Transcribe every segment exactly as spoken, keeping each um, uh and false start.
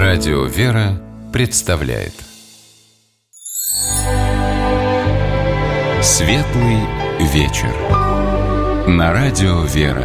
Радио «Вера» представляет Светлый вечер на Радио «Вера».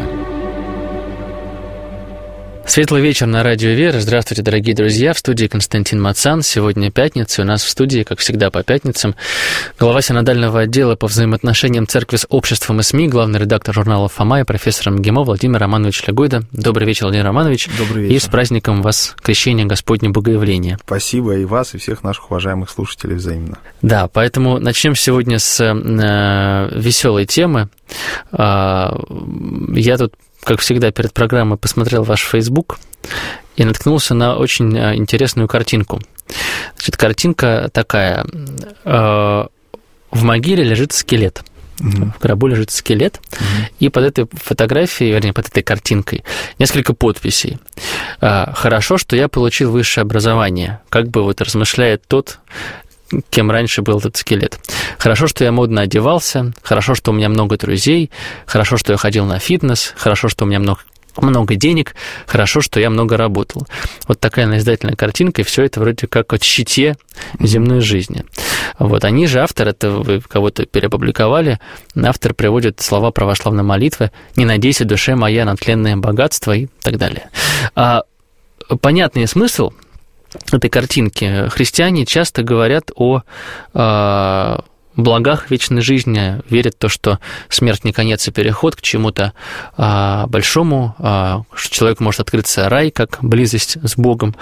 Светлый вечер на Радио «Вера». Здравствуйте, дорогие друзья. В студии Константин Мацан. Сегодня пятница. У нас в студии, как всегда, по пятницам, глава синодального отдела по взаимоотношениям церкви с обществом и СМИ, главный редактор журнала «Фома» и профессор МГИМО Владимир Романович Лягойда. Добрый вечер, Владимир Романович. Добрый вечер. И с праздником вас Крещения Господне Богоявления. Спасибо и вас, и всех наших уважаемых слушателей взаимно. Да, поэтому начнем сегодня с э, веселой темы. Э, я тут, как всегда, перед программой посмотрел ваш Facebook и наткнулся на очень интересную картинку. Значит, картинка такая. В могиле лежит скелет. Mm-hmm. В гробу лежит скелет. Mm-hmm. И под этой фотографией, вернее, под этой картинкой несколько подписей. «Хорошо, что я получил высшее образование», как бы вот размышляет тот, кем раньше был этот скелет. Хорошо, что я модно одевался, хорошо, что у меня много друзей, хорошо, что я ходил на фитнес, хорошо, что у меня много, много денег, хорошо, что я много работал. Вот такая назидательная картинка, и все это вроде как от щите земной жизни. Вот. Они же, автор, это вы кого-то переопубликовали, автор приводит слова православной молитвы «Не надейся, душе моя, на тленное богатство» и так далее. А понятный смысл этой картинки. Христиане часто говорят о э, благах вечной жизни, верят в то, что смерть не конец, а переход к чему-то э, большому, э, что человеку может открыться рай, как близость с Богом.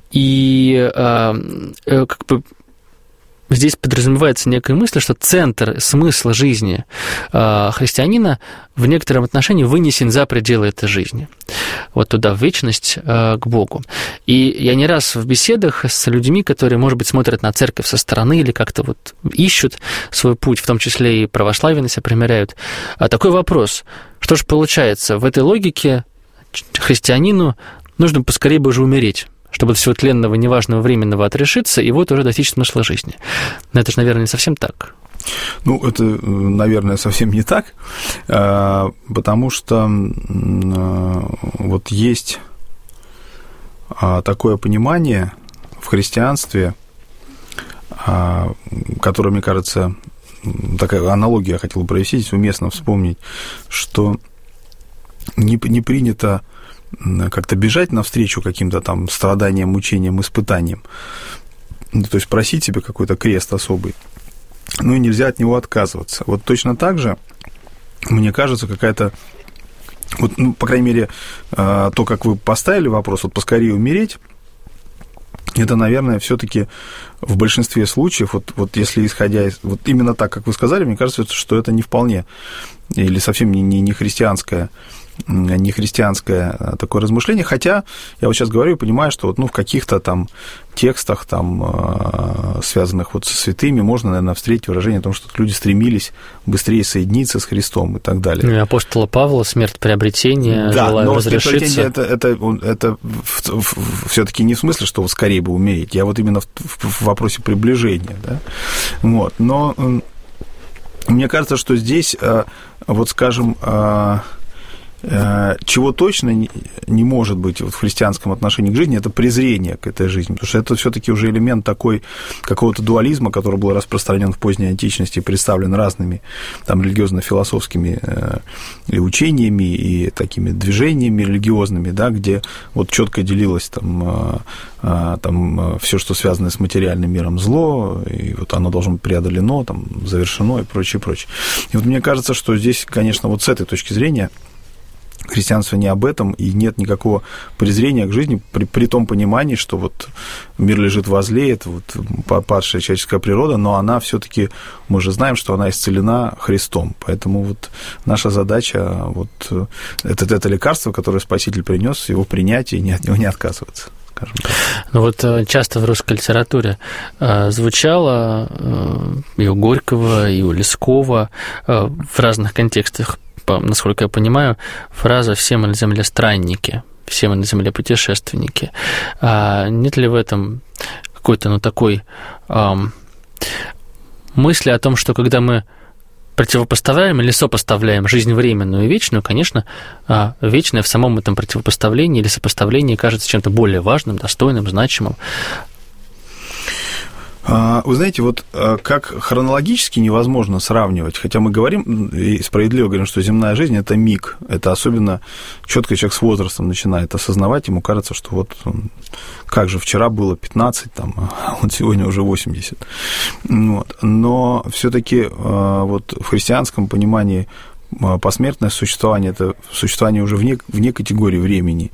И э, э, как бы здесь подразумевается некая мысль, что центр, смысл жизни э, христианина в некотором отношении вынесен за пределы этой жизни, вот туда, в вечность, э, к Богу. И я не раз в беседах с людьми, которые, может быть, смотрят на церковь со стороны или как-то вот ищут свой путь, в том числе и православие на себя примеряют, такой вопрос: что же получается, в этой логике христианину нужно поскорее бы уже умереть, чтобы от всего тленного, неважного, временного отрешиться, и вот уже достичь смысла жизни. Но это же, наверное, не совсем так. Ну, это, наверное, совсем не так, потому что вот есть такое понимание в христианстве, которое, мне кажется, такая аналогия я хотел бы провести, здесь уместно вспомнить, что не, не принято как-то бежать навстречу каким-то там страданиям, мучениям, испытаниям, то есть просить себе какой-то крест особый, ну и нельзя от него отказываться. Вот точно так же, мне кажется, какая-то, вот, ну, по крайней мере, то, как вы поставили вопрос, вот поскорее умереть, это, наверное, все-таки в большинстве случаев, вот, вот если исходя из, вот именно так, как вы сказали, мне кажется, что это не вполне или совсем не, не, не христианское не христианское такое размышление, хотя я вот сейчас говорю и понимаю, что вот, ну, в каких-то там текстах, там, связанных вот со святыми, можно, наверное, встретить выражение о том, что люди стремились быстрее соединиться с Христом и так далее. Ну, и апостола Павла, смерть приобретения, да, желаю но разрешиться. Это, это, это все-таки не в смысле, что вот скорее бы умереть, я вот именно в, в вопросе приближения, да, вот, но мне кажется, что здесь, вот, скажем, чего точно не может быть в христианском отношении к жизни, это презрение к этой жизни, потому что это все-таки уже элемент такой какого-то дуализма, который был распространен в поздней античности, представлен разными там религиозно-философскими и учениями, и такими движениями религиозными, да, где вот четко делилось там, там все, что связано с материальным миром, зло, и вот оно должно быть преодолено, там, завершено и прочее, прочее. И вот мне кажется, что здесь, конечно, вот с этой точки зрения христианство не об этом, и нет никакого презрения к жизни при, при том понимании, что вот мир лежит возле, это вот падшая человеческая природа, но она все-таки, мы же знаем, что она исцелена Христом, поэтому вот наша задача вот это, это лекарство, которое Спаситель принес, его принять и не от него не отказываться. Ну вот часто в русской литературе звучало и у Горького, и у Лескова в разных контекстах, насколько я понимаю, фраза «все мы на земле странники», «все мы на земле путешественники». А нет ли в этом какой-то, ну, такой эм, мысли о том, что когда мы противопоставляем или сопоставляем жизнь временную и вечную, конечно, вечное в самом этом противопоставлении или сопоставлении кажется чем-то более важным, достойным, значимым. Вы знаете, вот как хронологически невозможно сравнивать, хотя мы говорим, и справедливо говорим, что земная жизнь – это миг, это особенно четко человек с возрастом начинает осознавать, ему кажется, что вот как же вчера было пятнадцать, там, а вот сегодня уже восемьдесят. Вот. Но все-таки вот в христианском понимании посмертное существование – это существование уже вне, вне категории времени,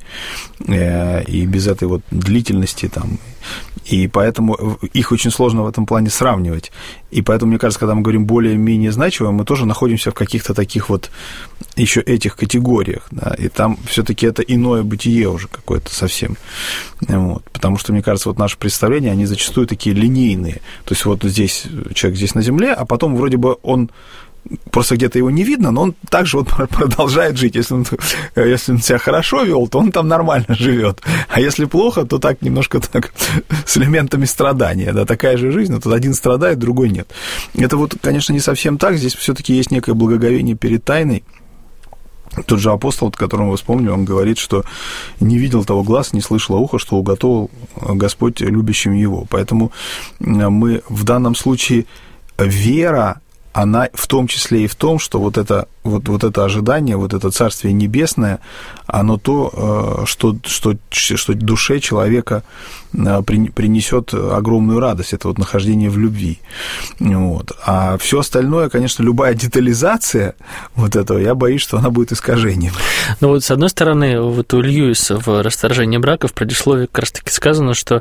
и без этой вот длительности там. И поэтому их очень сложно в этом плане сравнивать. И поэтому, мне кажется, когда мы говорим более-менее значимо, мы тоже находимся в каких-то таких вот еще этих категориях. Да, и там все-таки это иное бытие уже какое-то совсем. Вот, потому что, мне кажется, вот наши представления, они зачастую такие линейные. То есть вот здесь человек здесь на Земле, а потом вроде бы он... Просто где-то его не видно, но он также вот продолжает жить. Если он, если он себя хорошо вел, то он там нормально живет. А если плохо, то так немножко так с элементами страдания. Да, такая же жизнь, но тут один страдает, другой нет. Это вот, конечно, не совсем так. Здесь все-таки есть некое благоговение перед тайной. Тот же апостол, которого вы вспомнили, он говорит, что не видел того глаз, не слышало ухо, что уготовил Господь любящим его. Поэтому мы в данном случае вера, она в том числе и в том, что вот это, вот, вот это ожидание, вот это Царствие Небесное, оно то, что, что, что душе человека принесет огромную радость, это вот нахождение в любви. Вот. А все остальное, конечно, любая детализация вот этого, я боюсь, что она будет искажением. Ну вот, с одной стороны, вот у Льюиса в «Расторжении брака» в предисловии как раз-таки сказано, что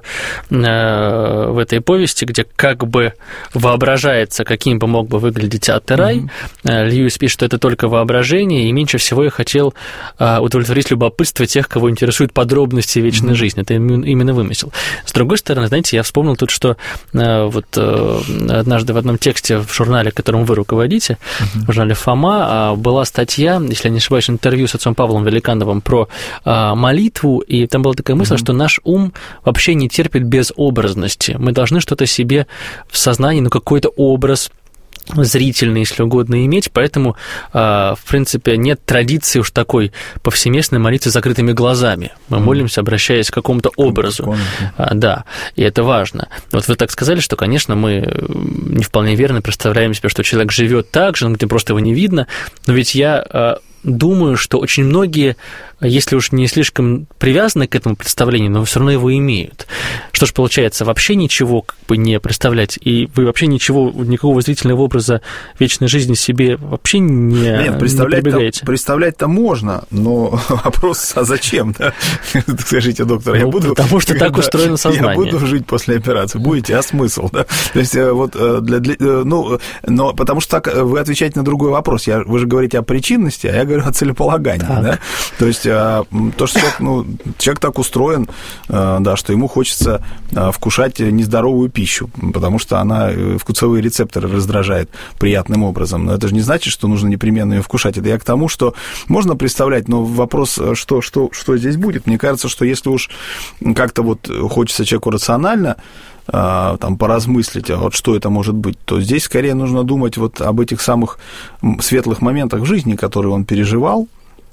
э, в этой повести, где как бы воображается, каким бы мог бы выглядеть ад и рай, mm-hmm. Льюис пишет, что это только воображение, и меньше всего я хотел э, удовлетворить любопытство тех, кого интересуют подробности вечной mm-hmm. жизни. Это именно вымысел. С другой стороны, знаете, я вспомнил тут, что э, вот э, однажды в одном тексте в журнале, которым вы руководите, uh-huh. в журнале «Фома», была статья, если я не ошибаюсь, интервью с отцом Павлом Великановым про э, молитву, и там была такая мысль, uh-huh. что наш ум вообще не терпит безобразности. Мы должны что-то себе в сознании, ну, какой-то образ зрительный, если угодно, иметь, поэтому, в принципе, нет традиции уж такой повсеместной молитвы с закрытыми глазами. Мы молимся, обращаясь к какому-то образу. Да, и это важно. Вот вы так сказали, что, конечно, мы не вполне верно представляем себе, что человек живет так же, где просто его не видно, но ведь я думаю, что очень многие, если уж не слишком привязаны к этому представлению, но все равно его имеют. Что ж, получается, вообще ничего как бы не представлять, и вы вообще ничего, никакого зрительного образа вечной жизни себе вообще не, Нет, представлять не прибегаете? Представлять-то можно, но вопрос, а зачем? Да? Скажите, доктор, ну, я буду... Потому что так устроено сознание. Я буду жить после операции. Будете, а смысл? Да? То есть, вот, для, для, ну, но потому что так вы отвечаете на другой вопрос. Я, вы же говорите о причинности, а я говорю о целеполагании. Да? То есть, то, что человек, ну, человек так устроен, да, что ему хочется вкушать нездоровую пищу, потому что она вкусовые рецепторы раздражает приятным образом. Но это же не значит, что нужно непременно ее вкушать. Это я к тому, что можно представлять, но вопрос, что, что, что здесь будет. Мне кажется, что если уж как-то вот хочется человеку рационально там, поразмыслить, а вот что это может быть, то здесь скорее нужно думать вот об этих самых светлых моментах в жизни, которые он переживал,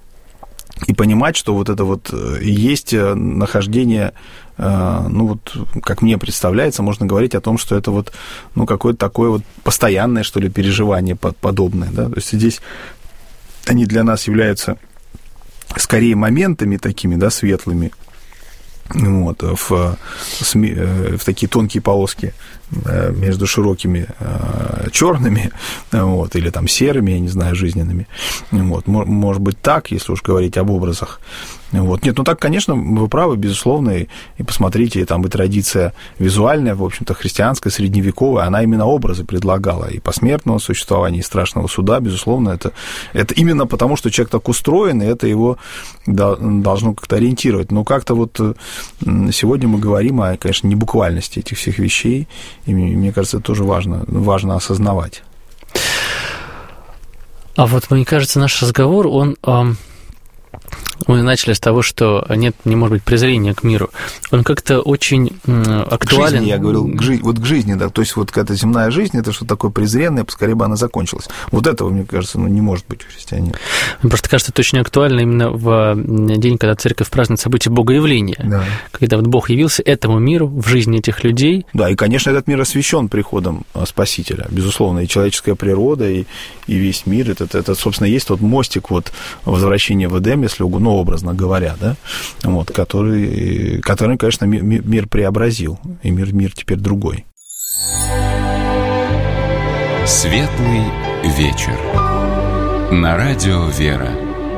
и понимать, что вот это вот и есть нахождение, ну вот, как мне представляется, можно говорить о том, что это вот, ну, какое-то такое вот постоянное, что ли, переживание подобное, да, то есть здесь они для нас являются скорее моментами такими, да, светлыми, вот, в, в такие тонкие полоски между широкими черными, вот, или там серыми, я не знаю, жизненными. Вот, может быть так, если уж говорить об образах. Вот. Нет, ну так, конечно, вы правы, безусловно, и, и посмотрите, там и традиция визуальная, в общем-то, христианская, средневековая, она именно образы предлагала и посмертного существования, и страшного суда, безусловно, это, это именно потому, что человек так устроен, и это его должно как-то ориентировать. Но как-то вот сегодня мы говорим о, конечно, небуквальности этих всех вещей, и мне кажется, это тоже важно, важно осознавать. А вот, мне кажется, наш разговор, он... Мы начали с того, что нет, не может быть презрения к миру. Он как-то очень актуален. К жизни, я говорил, к жи... вот к жизни, да, то есть вот эта земная жизнь, это что такое презренное, поскорее бы она закончилась. Вот этого, мне кажется, ну, не может быть у христианина. Мне просто кажется, это очень актуально именно в день, когда церковь празднует событие Богоявления, да. Когда вот Бог явился этому миру в жизни этих людей. Да, и, конечно, этот мир освящен приходом Спасителя, безусловно, и человеческая природа, и, и весь мир, это, это, собственно, есть тот мостик вот возвращения в Эдем, если угодно, образно говоря, да, вот, который, который, конечно, мир преобразил, и мир, мир теперь другой. Светлый вечер. На радио «Вера».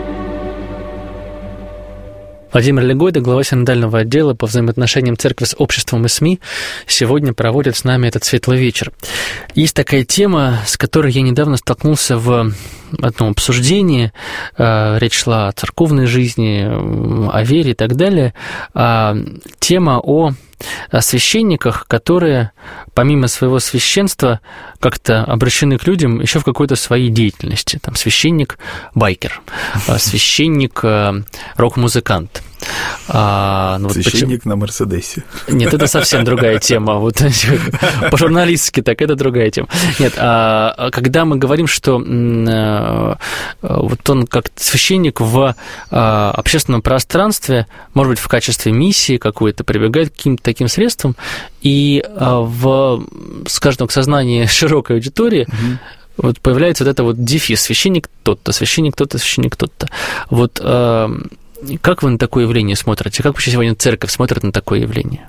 Владимир Легойда, глава синодального отдела по взаимоотношениям церкви с обществом и СМИ, сегодня проводит с нами этот светлый вечер. Есть такая тема, с которой я недавно столкнулся в одном обсуждении. Речь шла о церковной жизни, о вере и так далее. Тема о священниках, которые помимо своего священства как-то обращены к людям еще в какой-то своей деятельности. Там священник-байкер, священник рок-музыкант. А, ну, священник вот на Мерседесе. Нет, это совсем другая тема. Вот, по-журналистски так, это другая тема. Нет, а, когда мы говорим, что а, вот он как священник в а, общественном пространстве, может быть, в качестве миссии какой-то, прибегает к каким-то таким средствам, и а, в, скажем так, сознании широкой аудитории угу. вот появляется вот это вот дефис: священник тот-то, священник тот-то, священник тот-то. Вот а, как вы на такое явление смотрите? Как вообще сегодня церковь смотрит на такое явление?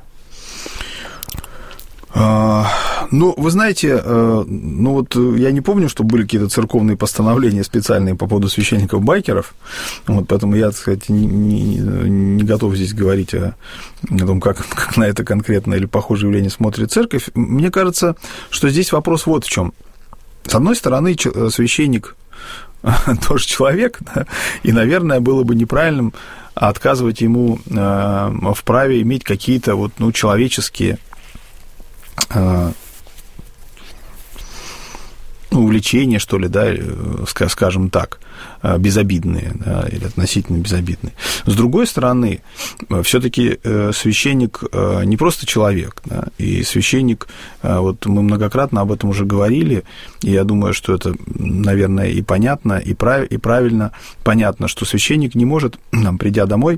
А, ну, вы знаете, ну вот я не помню, что были какие-то церковные постановления специальные по поводу священников-байкеров, вот, поэтому я, так сказать, не, не, не готов здесь говорить о, о том, как, как на это конкретное или похожее явление смотрит церковь. Мне кажется, что здесь вопрос вот в чем. С одной стороны, священник тоже человек, да, и, наверное, было бы неправильным отказывать ему э, в праве иметь какие-то вот, ну, человеческие э, увлечения, что ли, да, скажем так, безобидные, да, или относительно безобидные. С другой стороны, все-таки священник не просто человек, да, и священник, вот мы многократно об этом уже говорили, и я думаю, что это, наверное, и понятно, и, прав, и правильно понятно, что священник не может, там, придя домой,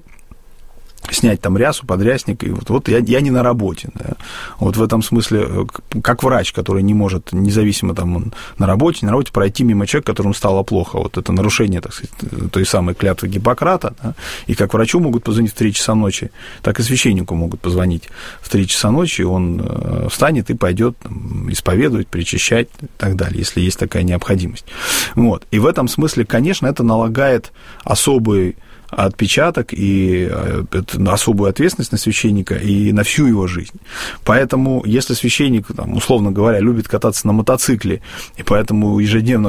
снять там рясу, подрясник, и вот, вот я, я не на работе. Да. Вот в этом смысле, как врач, который не может, независимо там он на работе, не на работе, пройти мимо человека, которому стало плохо. Вот это нарушение, так сказать, той самой клятвы Гиппократа. Да. И как врачу могут позвонить в три часа ночи, так и священнику могут позвонить в три часа ночи, и он встанет и пойдет там, исповедовать, причащать и так далее, если есть такая необходимость. Вот. И в этом смысле, конечно, это налагает особый отпечаток и особую ответственность на священника и на всю его жизнь. Поэтому, если священник, там, условно говоря, любит кататься на мотоцикле, и поэтому ежедневно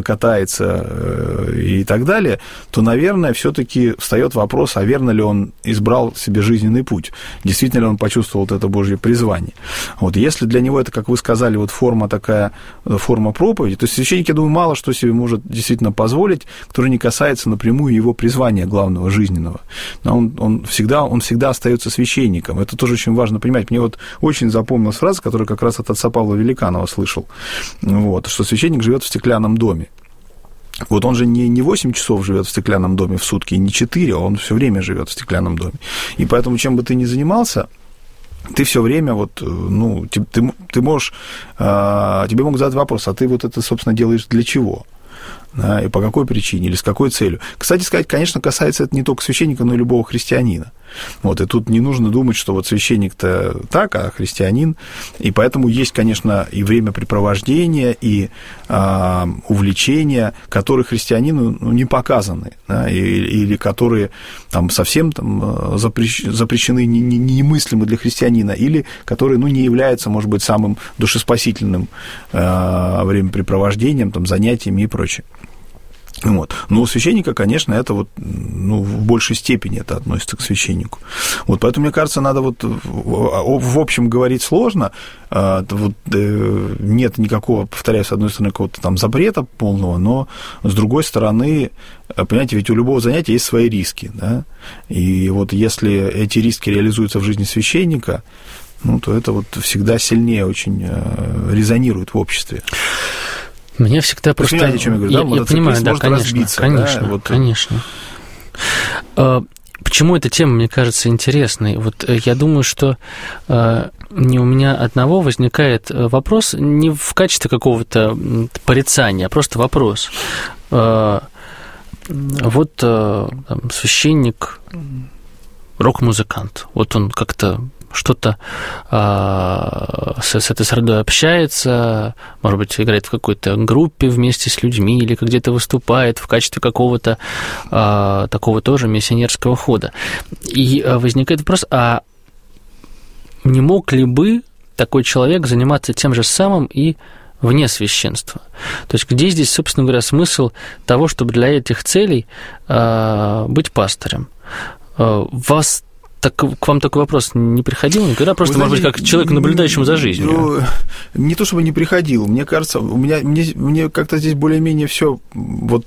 катается и так далее, то, наверное, все-таки встает вопрос, а верно ли он избрал себе жизненный путь, действительно ли он почувствовал вот это Божье призвание. Вот, если для него это, как вы сказали, вот форма такая, форма проповеди, то священник, я думаю, мало что себе может действительно позволить, который не касается напрямую его призвания главного жизни. Но он, он, всегда, он всегда остается священником. Это тоже очень важно понимать. Мне вот очень запомнилась фраза, которую как раз от отца Павла Великанова слышал, вот, что священник живет в стеклянном доме. Вот он же не, не восемь часов живет в стеклянном доме в сутки, не четыре, а он все время живет в стеклянном доме. И поэтому, чем бы ты ни занимался, ты все время вот, ну, ты, ты, ты можешь, тебе могут задать вопрос, а ты вот это, собственно, делаешь для чего? Да, и по какой причине, или с какой целью. Кстати сказать, конечно, касается это не только священника, но и любого христианина. Вот, и тут не нужно думать, что вот священник-то так, а христианин. И поэтому есть, конечно, и времяпрепровождения, и а, увлечения, которые христианину, ну, не показаны, да, или, или которые там, совсем там, запрещ, запрещены, не, не, немыслимы для христианина, или которые, ну, не являются, может быть, самым душеспасительным а, времяпрепровождением, там, занятиями и прочее. Вот. Но у священника, конечно, это вот, ну, в большей степени это относится к священнику. Вот, поэтому, мне кажется, надо вот в общем говорить сложно. Вот, нет никакого, повторяю, с одной стороны, какого-то там запрета полного, но с другой стороны, понимаете, ведь у любого занятия есть свои риски, да? И вот если эти риски реализуются в жизни священника, ну, то это вот всегда сильнее очень резонирует в обществе. Мне всегда просто... Вы понимаете, о чем я говорю, да? Я, я понимаю, да, конечно, разбиться, конечно, да? Вот... конечно. Почему эта тема, мне кажется, интересной? Вот я думаю, что не у меня одного возникает вопрос не в качестве какого-то порицания, а просто вопрос. Вот там, священник, рок-музыкант, вот он как-то что-то а, с, с этой средой общается, может быть, играет в какой-то группе вместе с людьми или где-то выступает в качестве какого-то а, такого тоже миссионерского хода. И возникает вопрос, а не мог ли бы такой человек заниматься тем же самым и вне священства? То есть где здесь, собственно говоря, смысл того, чтобы для этих целей а, быть пастором? А, вас Так, к вам такой вопрос не приходил никогда? Просто, знаете, может быть, как человеку, наблюдающему за жизнью? Ну, не то чтобы не приходил. Мне кажется, у меня, мне, мне как-то здесь более-менее все вот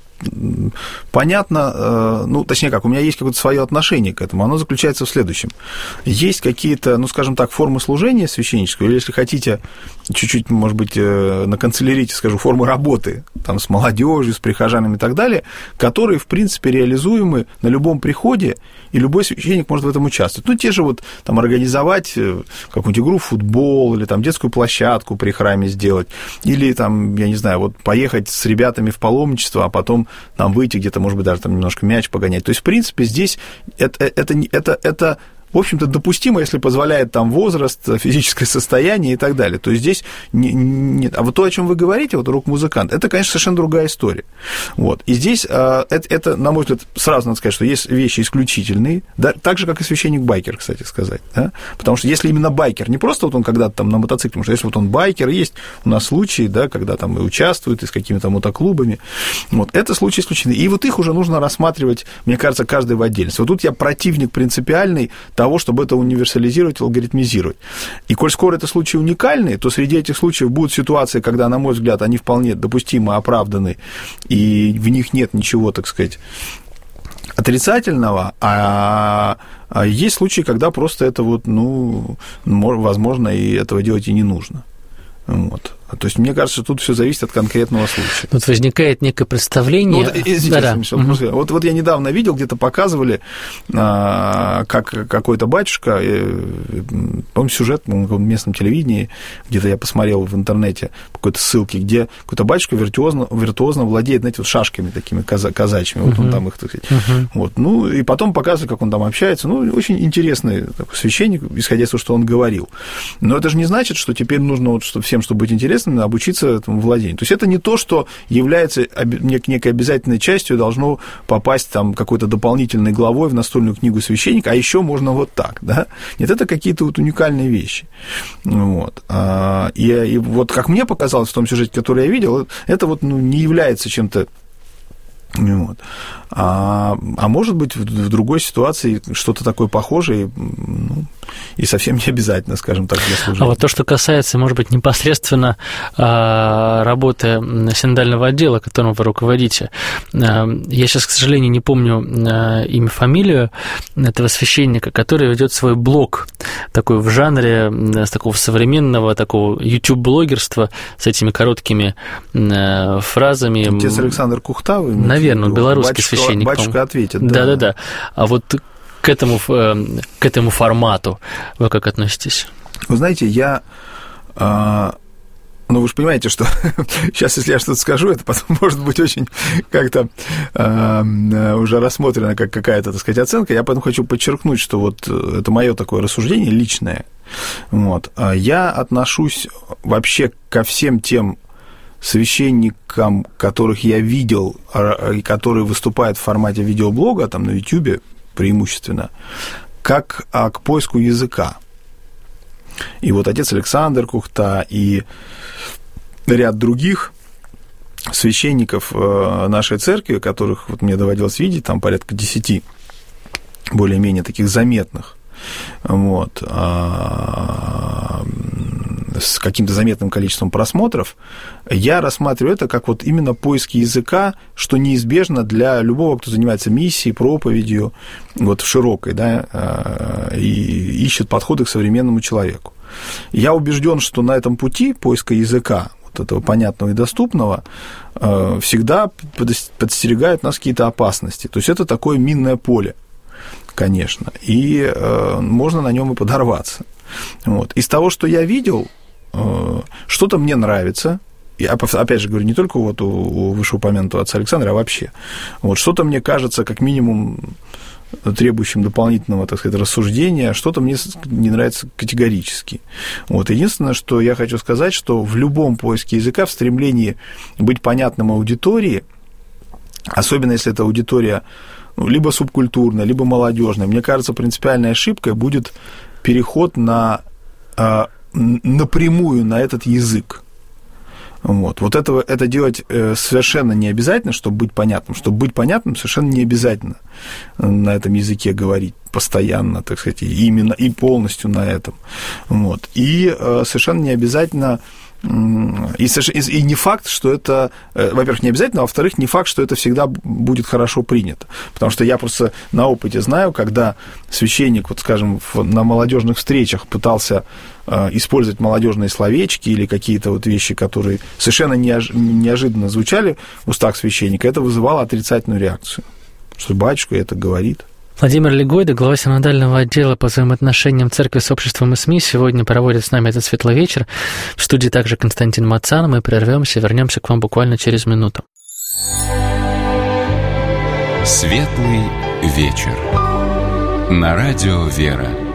понятно, ну, точнее как, у меня есть какое-то свое отношение к этому, оно заключается в следующем. Есть какие-то, ну, скажем так, формы служения священнического, или, если хотите, чуть-чуть, может быть, на канцелярите, скажу, формы работы, там, с молодежью, с прихожанами и так далее, которые, в принципе, реализуемы на любом приходе, и любой священник может в этом участвовать. Ну, те же вот, там, организовать какую-нибудь игру в футбол, или, там, детскую площадку при храме сделать, или, там, я не знаю, вот, поехать с ребятами в паломничество, а потом там выйти где-то, может быть, даже там немножко мяч погонять. То есть, в принципе, здесь это, это, это, это в общем-то, допустимо, если позволяет там возраст, физическое состояние и так далее. То есть здесь не, нет. А вот то, о чем вы говорите, вот рок-музыкант, это, конечно, совершенно другая история. Вот. И здесь это, это, на мой взгляд, сразу надо сказать, что есть вещи исключительные, да, так же, как и священник-байкер, кстати сказать. Да? Потому что если именно байкер, не просто вот он когда-то там на мотоцикле, потому что если вот он байкер, есть у нас случаи, да, когда там и участвует, и с какими-то мотоклубами, вот, это случаи исключительные. И вот их уже нужно рассматривать, мне кажется, каждый в отдельности. Вот тут я противник принципиальный того, чтобы это универсализировать, алгоритмизировать. И коль скоро это случаи уникальные, то среди этих случаев будут ситуации, когда, на мой взгляд, они вполне допустимы, оправданы, и в них нет ничего, так сказать, отрицательного, а есть случаи, когда просто это вот, ну, возможно, и этого делать и не нужно. Вот. То есть, мне кажется, тут все зависит от конкретного случая. Тут возникает некое представление... Ну, вот, извините, да, да. Угу. вот, вот я недавно видел, где-то показывали, а, как какой-то батюшка, по-моему, сюжет на местном телевидении, где-то я посмотрел в интернете по какой-то ссылке, где какой-то батюшка виртуозно, виртуозно владеет, знаете, вот шашками такими каза- казачьими, вот угу. он там их, так сказать, угу. вот, ну, и потом показывает, как он там общается, ну, очень интересный такой священник, исходя из того, что он говорил. Но это же не значит, что теперь нужно вот, чтобы всем, чтобы быть интересным, обучиться этому владению. То есть это не то, что является некой обязательной частью, должно попасть там какой-то дополнительной главой в настольную книгу священника, а еще можно вот так, да? Нет, это какие-то вот уникальные вещи. Вот. И, и вот как мне показалось в том сюжете, который я видел, это вот ну, не является чем-то. Вот. А, а может быть, в, в другой ситуации что-то такое похожее, ну, и совсем не обязательно, скажем так, для служения. А вот то, что касается, может быть, непосредственно а, работы синодального отдела, которым вы руководите, а, я сейчас, к сожалению, не помню а, имя, фамилию этого священника, который ведет свой блог такой в жанре с такого современного такого YouTube-блогерства с этими короткими а, фразами. Отец Александр Кухтавый? Наверное, белорусский батюшка, священник. Батюшка ответит. Да. Да-да-да. А вот к этому, к этому формату вы как относитесь? Вы знаете, я... Ну, вы же понимаете, что сейчас, если я что-то скажу, это потом может быть очень как-то э, уже рассмотрено как какая-то, так сказать, оценка. Я поэтому хочу подчеркнуть, что вот это мое такое рассуждение личное. Вот. Я отношусь вообще ко всем тем священникам, которых я видел, и которые выступают в формате видеоблога, там на YouTube преимущественно, как а, к поиску языка. И вот отец Александр Кухта и ряд других священников нашей церкви, которых вот мне доводилось видеть, там порядка десяти, более-менее таких заметных, вот, с каким-то заметным количеством просмотров, я рассматриваю это как вот именно поиски языка, что неизбежно для любого, кто занимается миссией, проповедью, вот в широкой, да, и ищет подходы к современному человеку. Я убежден, что на этом пути поиска языка, вот этого понятного и доступного, всегда подстерегают нас какие-то опасности. То есть это такое минное поле, конечно, и можно на нем и подорваться. Вот. Из того, что я видел, что-то мне нравится. Я, опять же говорю, не только вот у, у вышеупомянутого отца Александра, а вообще. Вот, что-то мне кажется, как минимум, требующим дополнительного, так сказать, рассуждения, что-то мне не нравится категорически. Вот. Единственное, что я хочу сказать, что в любом поиске языка, в стремлении быть понятным аудитории, особенно если это аудитория либо субкультурная, либо молодежная, мне кажется, принципиальной ошибкой будет переход на, напрямую на этот язык. Вот, вот этого, это делать совершенно не обязательно, чтобы быть понятным. Чтобы быть понятным, совершенно не обязательно на этом языке говорить постоянно, так сказать, именно и полностью на этом. Вот. И совершенно не обязательно, и, и не факт, что это, во-первых, не обязательно, а во-вторых, не факт, что это всегда будет хорошо принято. Потому что я просто на опыте знаю, когда священник, вот, скажем, на молодежных встречах пытался использовать молодежные словечки или какие-то вот вещи, которые совершенно неожиданно звучали в устах священника, это вызывало отрицательную реакцию. Что батюшка это говорит. Владимир Легойда, глава синодального отдела по взаимоотношениям церкви с обществом и СМИ, сегодня проводит с нами этот светлый вечер. В студии также Константин Мацан. Мы прервемся и вернемся к вам буквально через минуту. Светлый вечер. На радио «Вера».